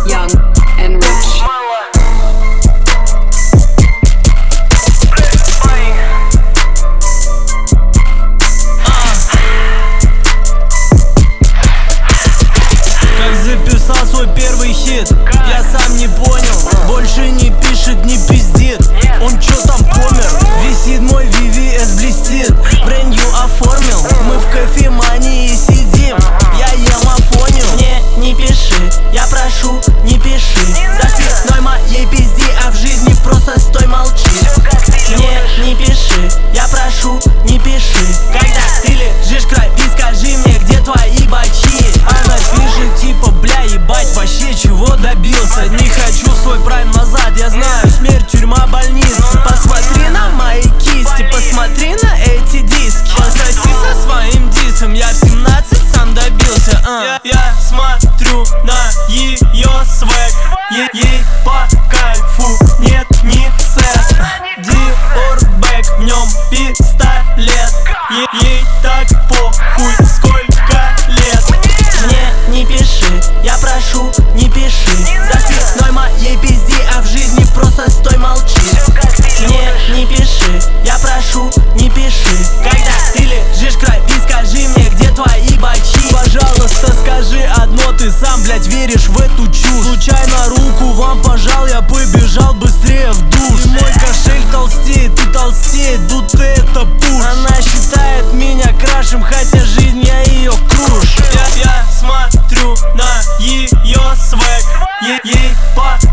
Young and rich. Как записал свой первый хит, я сам не понял. Больше не пишет, не пиздит. Он чё там помер? Висит мой VVS, блестит. Бренд new оформил. Мы в кофемании сидим. Я ем афонил. Не пиши, я прошу, не пиши. За спиной моей пизди, а в жизни просто стой, молчи. Не пиши, я прошу, не пиши. Когда ты лежишь край, скажи мне, где твои бачи. Она пишет типа, бля, ебать, вообще чего добился. Не хочу свой прайм назад, я знаю, смерть, тюрьма, больница. Посмотри на мои кисти, посмотри на эти диски. Пососи со своим дисом, я в 17 сам добился. Я смотрю на ее свэг, ей по кайфу, нет, не секс. Dior бэк, в нем пистолет. Ей так похуй, сколько лет. Не пиши, я прошу, не пиши. За спиной моей пизди, а в жизни просто стой, молчи. Не пиши, я прошу, не пиши. Когда ты лежишь край, скажи мне, где твои бачи. Пожалуйста, скажи одно, ты сам, блядь, веришь в эту чушь. Случайно руку вам пожал, я побежал быстрее в душ. И мой кошель толстеет и толстеет, будто это пуш. Она считает меня крашем, хотя жизнь я ее крушу. Я смотрю на ее свэг, ей по